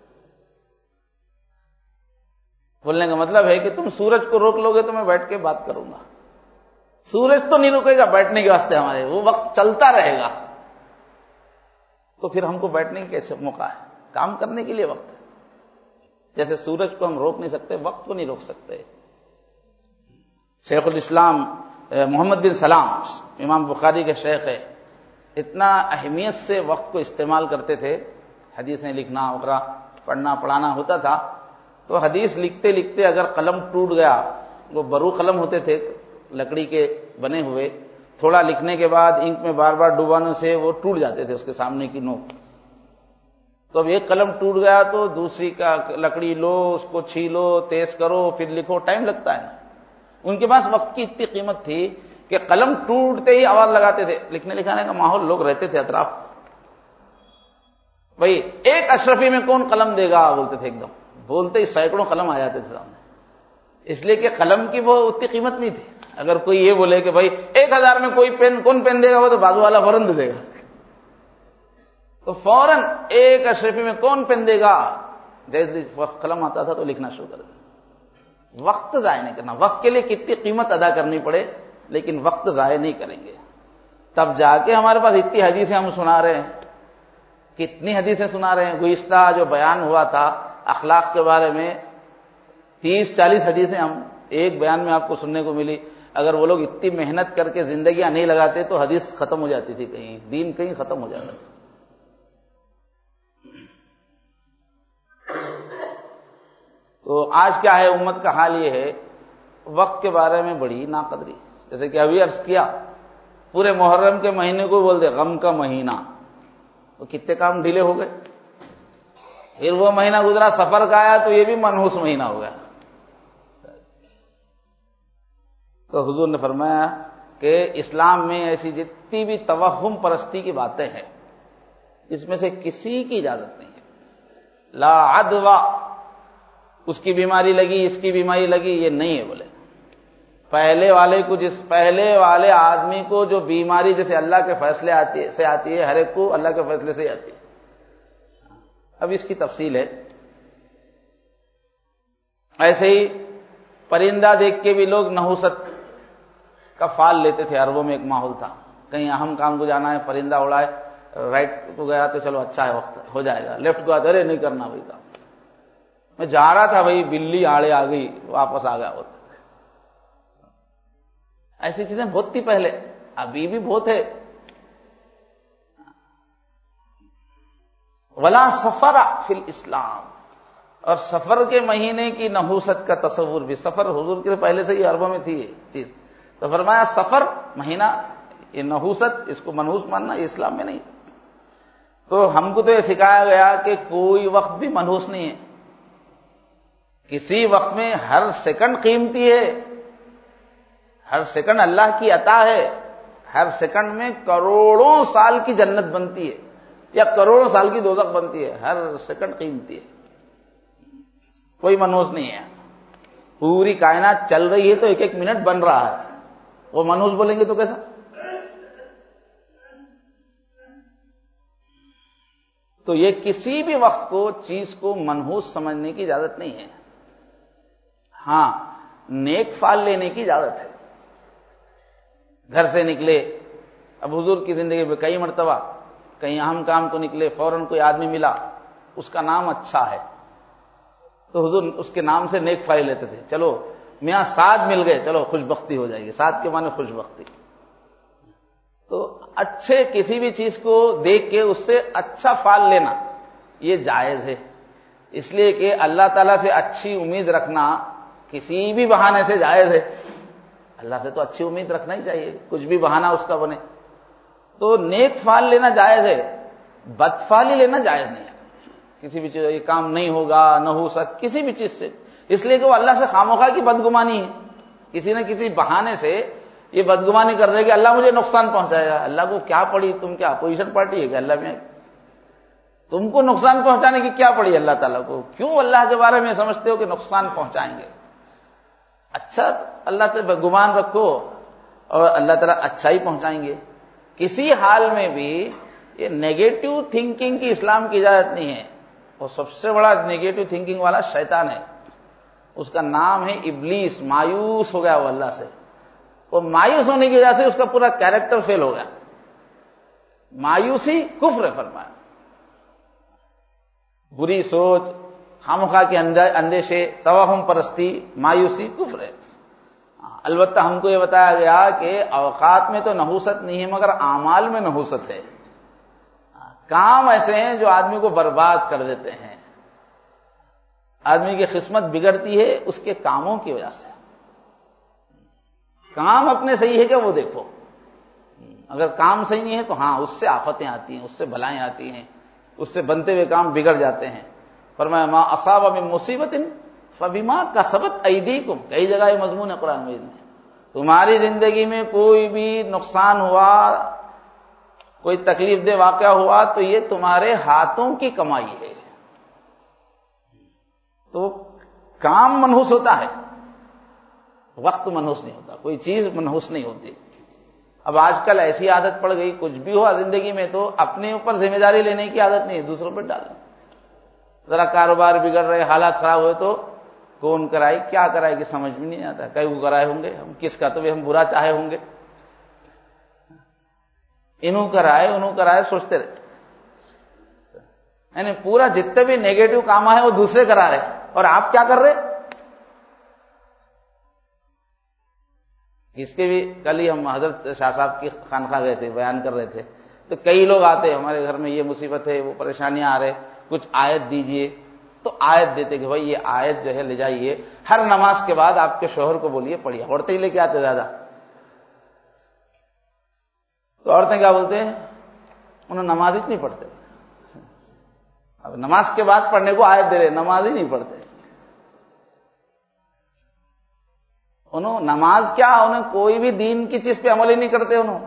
بولنے کا مطلب ہے کہ تم سورج کو روک لو گے تو میں بیٹھ کے بات کروں گا، سورج تو نہیں رکے گا بیٹھنے کے واسطے ہمارے، وہ وقت چلتا رہے گا، تو پھر ہم کو بیٹھنے کی کیسے موقع ہے؟ کام کرنے کے لیے وقت ہے۔ جیسے سورج کو ہم روک نہیں سکتے، وقت کو نہیں روک سکتے۔ شیخ الاسلام محمد بن سلام امام بخاری کے شیخ ہے، اتنا اہمیت سے وقت کو استعمال کرتے تھے، حدیثیں لکھنا وغیرہ پڑھنا پڑھانا ہوتا تھا، تو حدیث لکھتے لکھتے اگر قلم ٹوٹ گیا، وہ برو قلم ہوتے تھے لکڑی کے بنے ہوئے، تھوڑا لکھنے کے بعد انک میں بار بار ڈبانے سے وہ ٹوٹ جاتے تھے اس کے سامنے کی نوک، تو اب ایک قلم ٹوٹ گیا تو دوسری کا لکڑی لو، اس کو چھیلو، تیز کرو، پھر لکھو، ٹائم لگتا ہے۔ ان کے پاس وقت کی اتنی قیمت تھی کہ قلم ٹوٹتے ہی آواز لگاتے تھے، لکھنے لکھانے کا ماحول، لوگ رہتے تھے اطراف، بھائی ایک اشرفی میں کون قلم دے گا بولتے تھے، ایک دم بولتے ہی سینکڑوں قلم آ جاتے تھے سامنے، اس لیے کہ قلم کی وہ اتنی قیمت نہیں تھی۔ اگر کوئی یہ بولے کہ بھائی 1000 میں کوئی پین کون پین دے گا، وہ تو بازو والا فوراً دے دے گا، تو فوراً ایک اشرفی میں کون پین دے گا، جیسے قلم آتا تھا تو لکھنا شروع کر دیا۔ وقت ضائع نہیں کرنا، وقت کے لیے کتنی قیمت ادا کرنی پڑے لیکن وقت ضائع نہیں کریں گے، تب جا کے ہمارے پاس اتنی حدیثیں ہم سنا رہے ہیں، کتنی حدیثیں سنا رہے ہیں۔ گزشتہ جو بیان ہوا تھا اخلاق کے بارے میں 30-40 حدیثیں ہم ایک بیان میں آپ کو سننے کو ملی، اگر وہ لوگ اتنی محنت کر کے زندگیاں نہیں لگاتے تو حدیث ختم ہو جاتی تھی، کہیں دین کہیں ختم ہو جاتا تھا۔ تو آج کیا ہے، امت کا حال یہ ہے وقت کے بارے میں بڑی ناقدری، جیسے کہ ابھی عرض کیا پورے محرم کے مہینے کو بول دے غم کا مہینہ، تو کتنے کام ڈھیلے ہو گئے، پھر وہ مہینہ گزرا سفر کا آیا تو یہ بھی منحوس مہینہ ہو گیا۔ تو حضور نے فرمایا کہ اسلام میں ایسی جتنی بھی توہم پرستی کی باتیں ہیں اس میں سے کسی کی اجازت نہیں ہے، لا عدوہ، اس کی بیماری لگی اس کی بیماری لگی، یہ نہیں ہے، بولے پہلے والے آدمی کو جو بیماری جیسے اللہ کے فیصلے سے آتی ہے، ہر ایک کو اللہ کے فیصلے سے آتی ہے۔ اب اس کی تفصیل ہے، ایسے ہی پرندہ دیکھ کے بھی لوگ نحوست کا فال لیتے تھے، عربوں میں ایک ماحول تھا، کہیں اہم کام کو جانا ہے، پرندہ اڑائے، رائٹ کو گیا تو چلو اچھا ہے وقت ہو جائے گا، لیفٹ کو آتے ارے نہیں کرنا بھائی کام، میں جا رہا تھا بھائی بلی آڑے آ گئی واپس آ گیا ہوتا۔ ایسی چیزیں بہت تھی پہلے، ابھی بھی بہت ہے۔ ولا سفر فی الاسلام، اور سفر کے مہینے کی نحوست کا تصور بھی، سفر حضور کے پہلے سے ہی عربوں میں تھی یہ چیز، تو فرمایا سفر مہینہ، یہ نحوست، اس کو منحوس ماننا یہ اسلام میں نہیں۔ تو ہم کو تو یہ سکھایا گیا کہ کوئی وقت بھی منحوس نہیں ہے، کسی وقت میں ہر سیکنڈ قیمتی ہے، ہر سیکنڈ اللہ کی عطا ہے، ہر سیکنڈ میں کروڑوں سال کی جنت بنتی ہے یا کروڑوں سال کی دوزخ بنتی ہے، ہر سیکنڈ قیمتی ہے، کوئی منحوس نہیں ہے۔ پوری کائنات چل رہی ہے تو ایک ایک منٹ بن رہا ہے، وہ منحوس بولیں گے تو کیسا؟ تو یہ کسی بھی وقت کو چیز کو منحوس سمجھنے کی اجازت نہیں ہے، ہاں نیک فال لینے کی اجازت ہے۔ گھر سے نکلے، اب حضور کی زندگی میں کئی مرتبہ کہیں اہم کام کو نکلے، فوراً کوئی آدمی ملا، اس کا نام اچھا ہے تو حضور اس کے نام سے نیک فال لیتے تھے، چلو میاں سعد مل گئے، چلو خوش بختی ہو جائے گی، سعد کے معنی خوش بختی۔ تو اچھے کسی بھی چیز کو دیکھ کے اس سے اچھا فال لینا یہ جائز ہے، اس لیے کہ اللہ تعالیٰ سے اچھی امید رکھنا کسی بھی بہانے سے جائز ہے، اللہ سے تو اچھی امید رکھنا ہی چاہیے، کچھ بھی بہانہ اس کا بنے۔ تو نیک فال لینا جائز ہے، بد فال لینا جائز نہیں ہے، کسی بھی چیز یہ کام نہیں ہوگا، نحوست کسی بھی چیز سے، اس لیے کہ وہ اللہ سے خامخواہ کی بدگمانی ہے، کسی نہ کسی بہانے سے یہ بدگمانی کر رہے کہ اللہ مجھے نقصان پہنچائے گا۔ اللہ کو کیا پڑی، تم کیا اپوزیشن پارٹی ہے کہ اللہ میں تم کو نقصان پہنچانے کی کیا پڑی اللہ تعالیٰ کو؟ کیوں اللہ کے بارے میں سمجھتے ہو کہ نقصان پہنچائیں گے؟ اچھا اللہ سے گمان رکھو اور اللہ تعالیٰ اچھا ہی پہنچائیں گے۔ کسی حال میں بھی یہ نیگیٹو تھنکنگ کی اسلام کی اجازت نہیں ہے. اور سب سے بڑا نیگیٹو تھنکنگ والا شیطان ہے، اس کا نام ہے ابلیس. مایوس ہو گیا وہ اللہ سے، اور مایوس ہونے کی وجہ سے اس کا پورا کیریکٹر فیل ہو گیا. مایوسی کفر ہے فرمایا. بری سوچ، خامخواہ کے اندیشے، توہم پرستی، مایوسی کفر ہے. البتہ ہم کو یہ بتایا گیا کہ اوقات میں تو نحوست نہیں ہے مگر اعمال میں نحوست ہے. کام ایسے ہیں جو آدمی کو برباد کر دیتے ہیں. آدمی کی قسمت بگڑتی ہے اس کے کاموں کی وجہ سے. کام اپنے صحیح ہے کہ وہ دیکھو، اگر کام صحیح نہیں ہے تو ہاں اس سے آفتیں آتی ہیں، اس سے بلائیں آتی ہیں، اس سے بنتے ہوئے کام بگڑ جاتے ہیں. فرمایا ما اصاب من مصیبت فبما کسبت ایدیکم. کئی جگہ یہ مضمون ہے قرآن مجید میں. تمہاری زندگی میں کوئی بھی نقصان ہوا، کوئی تکلیف دہ واقعہ ہوا تو یہ تمہارے ہاتھوں کی کمائی ہے. تو کام منحوس ہوتا ہے، وقت منحوس نہیں ہوتا، کوئی چیز منحوس نہیں ہوتی. اب آج کل ایسی عادت پڑ گئی، کچھ بھی ہوا زندگی میں تو اپنے اوپر ذمہ داری لینے کی عادت نہیں ہے، دوسروں پر ڈالنا. ذرا کاروبار بگڑ رہے، حالات خراب ہوئے تو کون کرائے کیا کرائے کہ سمجھ میں نہیں آتا. کئی وہ کرائے ہوں گے، ہم کس کا تو بھی ہم برا چاہے ہوں گے. انہوں کرائے سوچتے رہے. یعنی پورا جتنے بھی نیگیٹو کام ہے وہ دوسرے کرا رہے، اور آپ کیا کر رہے. اس کے بھی کل ہی ہم حضرت شاہ صاحب کی خانقاہ گئے تھے، بیان کر رہے تھے تو کئی لوگ آتے ہمارے گھر میں، یہ مصیبت ہے، وہ پریشانیاں آ رہے، کچھ آیت دیجئے. تو آیت دیتے کہ بھائی یہ آیت جو ہے لے جائیے، ہر نماز کے بعد آپ کے شوہر کو بولیے پڑھیے. عورتیں ہی لے کے آتے زیادہ. تو عورتیں کیا بولتے ہیں، انہوں نماز ہی نہیں پڑھتے. اب نماز کے بعد پڑھنے کو آیت دے رہے، نماز ہی نہیں پڑھتے. انہوں نماز کیا، انہیں کوئی بھی دین کی چیز پہ عمل ہی نہیں کرتے انہوں.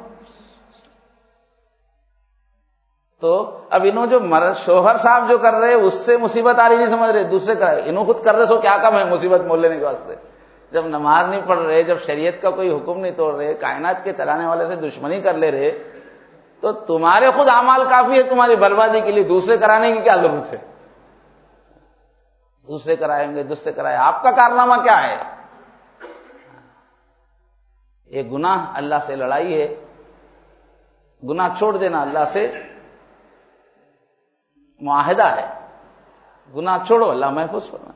تو اب انہوں جو شوہر صاحب جو کر رہے اس سے مصیبت آ رہی نہیں سمجھ رہے، دوسرے کر رہے. انہوں خود کر رہے سو کیا کام ہے مصیبت مول لینے کے واسطے. جب نماز نہیں پڑھ رہے، جب شریعت کا کوئی حکم نہیں توڑ رہے، کائنات کے چلانے والے سے دشمنی کر لے رہے، تو تمہارے خود اعمال کافی ہے تمہاری بربادی کے لیے. دوسرے کرانے کی کیا ضرورت ہے. دوسرے کرائیں گے، دوسرے کرائے، آپ کا کارنامہ کیا ہے. یہ گناہ اللہ سے لڑائی ہے. گناہ چھوڑ دینا اللہ سے معاہدہ ہے. گناہ چھوڑو، اللہ محفوظ فرمائے.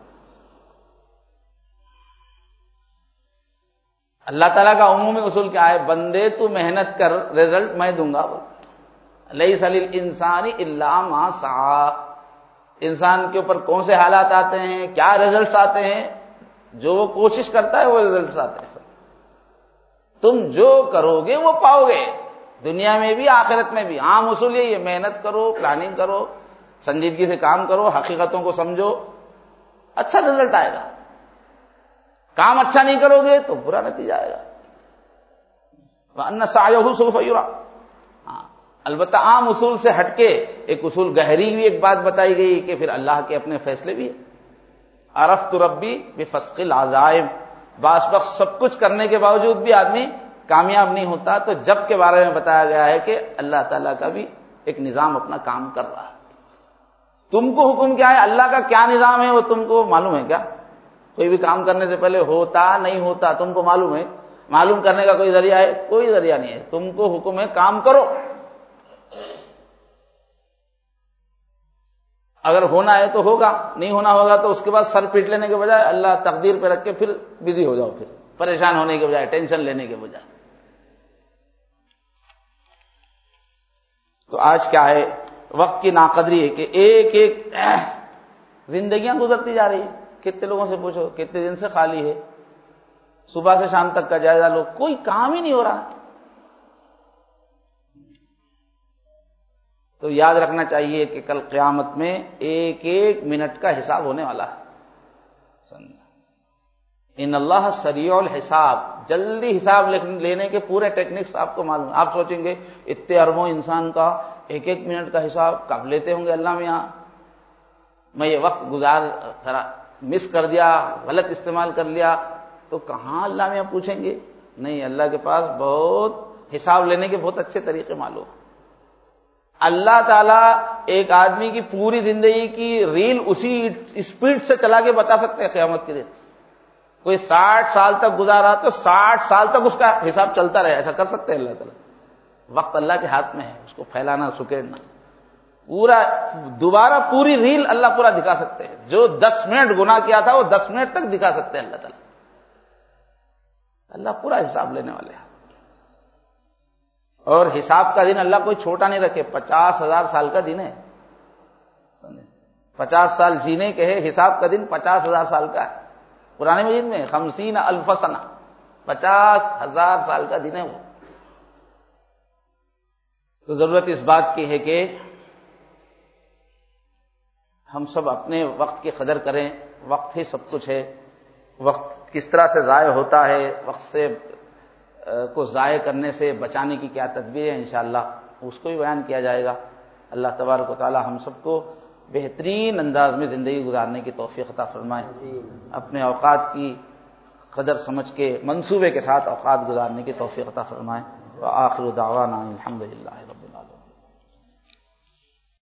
اللہ تعالیٰ کا عمومی اصول کیا ہے، بندے تو محنت کر، رزلٹ میں دوں گا. لیس للانسان الا ما سعی. انسان کے اوپر کون سے حالات آتے ہیں، کیا رزلٹس آتے ہیں، جو وہ کوشش کرتا ہے وہ رزلٹس آتے ہیں. تم جو کرو گے وہ پاؤ گے، دنیا میں بھی آخرت میں بھی. عام اصول یہ محنت کرو، پلاننگ کرو، سنجیدگی سے کام کرو، حقیقتوں کو سمجھو، اچھا رزلٹ آئے گا. کام اچھا نہیں کرو گے تو برا نتیجہ آئے گا. وَأَنَّ سَعْيَهُ سَوْفَ يُرَىٰ. البتہ عام اصول سے ہٹ کے ایک اصول گہری بھی ایک بات بتائی گئی کہ پھر اللہ کے اپنے فیصلے بھی ہیں. عرفت ربی بفسق العزائم. بعض وقت سب کچھ کرنے کے باوجود بھی آدمی کامیاب نہیں ہوتا، تو جب کے بارے میں بتایا گیا ہے کہ اللہ تعالیٰ کا بھی ایک نظام اپنا کام کر رہا ہے. تم کو حکم کیا ہے، اللہ کا کیا نظام ہے وہ تم کو معلوم ہے کیا؟ کوئی بھی کام کرنے سے پہلے ہوتا نہیں ہوتا تم کو معلوم ہے؟ معلوم کرنے کا کوئی ذریعہ ہے؟ کوئی ذریعہ نہیں ہے. تم کو حکم ہے کام کرو. اگر ہونا ہے تو ہوگا، نہیں ہونا ہوگا تو اس کے بعد سر پیٹ لینے کے بجائے اللہ تقدیر پہ رکھ کے پھر بزی ہو جاؤ، پھر پریشان ہونے کے بجائے، ٹینشن لینے کے بجائے. تو آج کیا ہے، وقت کی ناقدری ہے کہ ایک ایک زندگیاں گزرتی جا رہی ہیں. کتنے لوگوں سے پوچھو کتنے دن سے خالی ہے، صبح سے شام تک کا جائزہ لو، کوئی کام ہی نہیں ہو رہا. تو یاد رکھنا چاہیے کہ کل قیامت میں ایک ایک منٹ کا حساب ہونے والا ہے. ان اللہ سریع الحساب. جلدی حساب لینے کے پورے ٹیکنکس آپ کو معلوم ہے. آپ سوچیں گے اتنے اربوں انسان کا ایک ایک منٹ کا حساب کب لیتے ہوں گے اللہ میں. یہاں میں یہ وقت مس کر دیا، غلط استعمال کر لیا تو کہاں اللہ میں پوچھیں گے. نہیں، اللہ کے پاس بہت حساب لینے کے بہت اچھے طریقے معلوم. اللہ تعالیٰ ایک آدمی کی پوری زندگی کی ریل اسی اسپیڈ سے چلا کے بتا سکتے ہیں قیامت کے دن. کوئی 60 سال تک گزارا تو 60 سال تک اس کا حساب چلتا رہے، ایسا کر سکتے ہیں اللہ تعالیٰ. وقت اللہ کے ہاتھ میں ہے، اس کو پھیلانا سکیڑنا. پورا دوبارہ پوری ریل اللہ پورا دکھا سکتے ہیں. جو 10 منٹ گناہ کیا تھا وہ 10 منٹ تک دکھا سکتے ہیں اللہ تعالیٰ. اللہ پورا حساب لینے والے ہیں. اور حساب کا دن اللہ کوئی چھوٹا نہیں رکھے. 50,000 سال کا دن ہے. 50 سال جینے کے ہے، حساب کا دن 50,000 سال کا ہے. قرآن مجید میں 50,000 سنہ، 50,000 سال کا دن ہے وہ. تو ضرورت اس بات کی ہے کہ ہم سب اپنے وقت کی قدر کریں. وقت ہی سب کچھ ہے. وقت کس طرح سے ضائع ہوتا ہے، وقت سے کو ضائع کرنے سے بچانے کی کیا تدبیر ہے، انشاءاللہ اس کو بھی بیان کیا جائے گا. اللہ تبارک و تعالی ہم سب کو بہترین انداز میں زندگی گزارنے کی توفیق عطا فرمائے. اپنے اوقات کی قدر سمجھ کے منصوبے کے ساتھ اوقات گزارنے کی توفیق عطا فرمائے. وآخر دعوانا الحمدللہ رب العالمین.